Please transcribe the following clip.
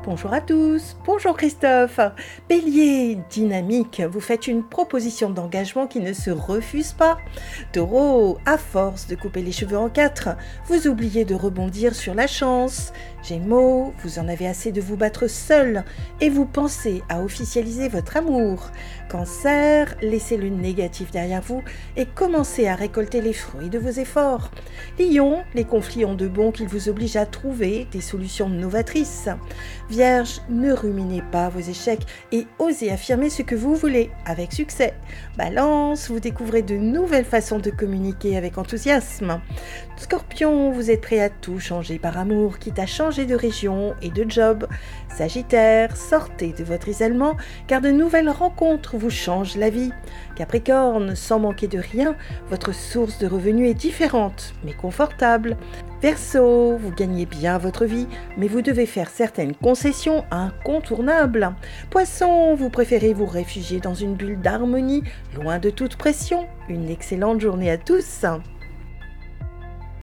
Bonjour à tous, bonjour Christophe. Bélier, dynamique, vous faites une proposition d'engagement qui ne se refuse pas. Taureau, à force de couper les cheveux en quatre, vous oubliez de rebondir sur la chance. Gémeaux, vous en avez assez de vous battre seul et vous pensez à officialiser votre amour. Cancer, laissez le négatif derrière vous et commencez à récolter les fruits de vos efforts. Lion, les conflits ont de bon qu'ils vous obligent à trouver des solutions novatrices. Vierge, ne ruminez pas vos échecs et osez affirmer ce que vous voulez avec succès. Balance, vous découvrez de nouvelles façons de communiquer avec enthousiasme. Scorpion, vous êtes prêt à tout changer par amour, quitte à changer de région et de job. Sagittaire, sortez de votre isolement car de nouvelles rencontres vous changent la vie. Capricorne, sans manquer de rien, votre source de revenus est différente mais confortable. Verseau, vous gagnez bien votre vie, mais vous devez faire certaines concessions incontournables. Poisson, vous préférez vous réfugier dans une bulle d'harmonie, loin de toute pression. Une excellente journée à tous.